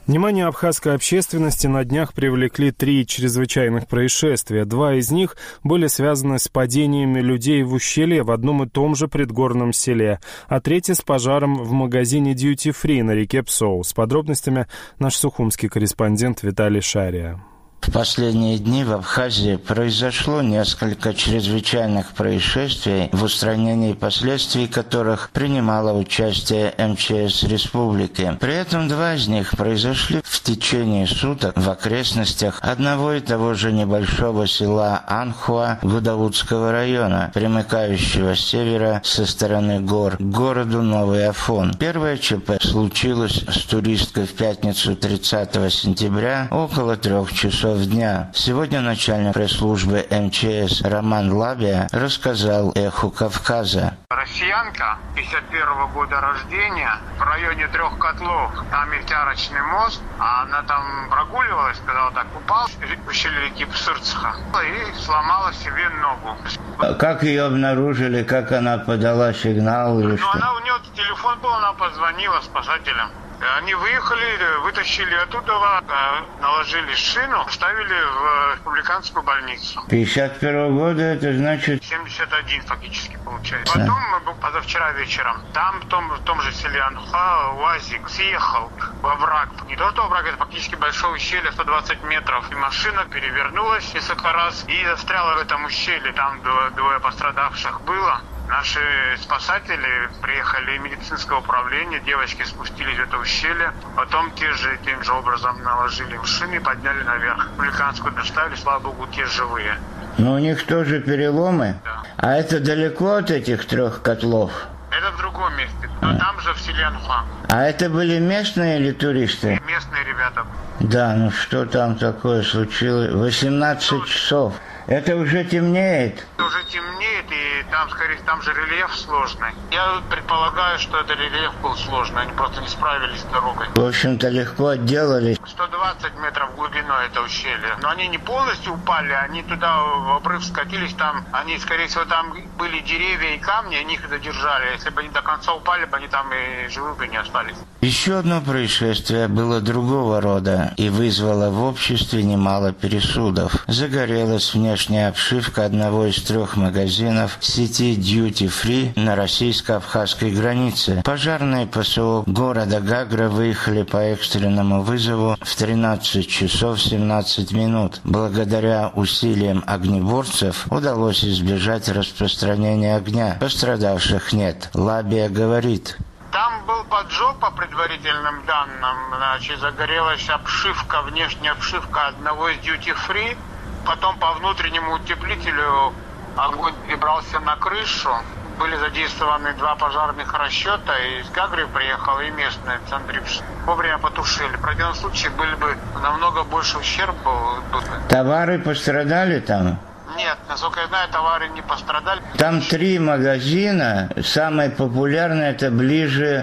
Внимание абхазской общественности на днях привлекли 3 чрезвычайных происшествия. 2 из них были связаны с падениями людей в ущелье в одном и том же предгорном селе, а 3 с пожаром в магазине Duty Free на реке Псоу. С подробностями наш сухумский корреспондент Виталий Шария. В последние дни в Абхазии произошло несколько чрезвычайных происшествий, в устранении последствий которых принимало участие МЧС республики. При этом 2 из них произошли в течение суток в окрестностях одного и того же небольшого села Анхуа Гудаутского района, примыкающего с севера со стороны гор к городу Новый Афон. Первое ЧП случилось с туристкой в пятницу 30 сентября около 3 часов дня. Сегодня начальник пресс-службы МЧС Роман Лабия рассказал «Эху Кавказа». Россиянка 51-го года рождения в районе 3 котлов. Там есть арочный мост, а она там прогуливалась, когда вот так упала в ущелье реки Псырцха и сломала себе ногу. Как ее обнаружили, как она подала сигнал или что? У нее телефон был, она позвонила спасателям. Они выехали, вытащили оттуда, наложили шину, вставили в республиканскую больницу. 51-го года, это значит... 71 фактически получается. Потом мы был позавчера вечером. Там, в том же селе Анхуа, УАЗик съехал в овраг. Не тот овраг, это фактически большое ущелье, 120 метров. И машина перевернулась несколько раз и застряла в этом ущелье. Там 2 пострадавших было. Наши спасатели приехали из медицинского управления, девочки спустились в это ущелье, потом тем же образом наложили им шины и подняли наверх. Республиканскую доставили, слава богу, те живые. Но у них тоже переломы? Да. А это далеко от этих 3 котлов? Это в другом месте, но там же в селе Анхуа. А это были местные или туристы? Местные ребята. Да, ну что там такое случилось? 18 часов. Это уже темнеет. Уже темнеет, и там же рельеф сложный. Я предполагаю, что этот рельеф был сложный, они просто не справились с дорогой. В общем-то, легко отделались. 120 метров глубиной это ущелье. Но они не полностью упали, они туда в обрыв скатились, там, они, скорее всего, там были деревья и камни, они их задержали. Если бы они до конца упали, бы они там и живы бы не остались. Еще одно происшествие было другого рода и вызвало в обществе немало пересудов. Загорелась внешняя обшивка одного из 3 магазинов сети Duty Free на российско-абхазской границе. Пожарные ПСО города Гагра выехали по экстренному вызову в 13 часов 17 минут. Благодаря усилиям огнеборцев удалось избежать распространения огня. Пострадавших нет. Лабия говорит: там был поджог по предварительным данным. Значит, загорелась обшивка, внешняя обшивка одного из Duty Free. Потом по внутреннему утеплителю огонь перебрался на крышу. Были задействованы 2 пожарных расчета. Из Гагры приехал и местный Цандрипш. Вовремя потушили. В противном случае были бы намного больше ущерб был. Товары пострадали там? Нет, насколько я знаю, товары не пострадали. Там 3 магазина. Самый популярный это ближе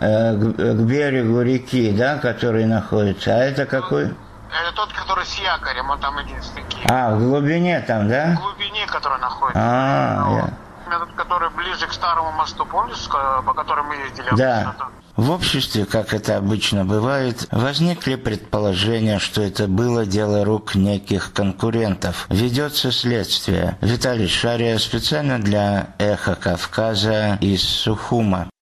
к берегу реки, да, который находится. А это какой? Это тот, который с якорем, он там единственный. В глубине там, да? В глубине, который находится. Тот, который ближе к старому мосту, помнишь, по которому мы ездили? Да. В обществе, как это обычно бывает, возникли предположения, что это было дело рук неких конкурентов. Ведется следствие. Виталий Шария специально для «Эха Кавказа» из Сухума.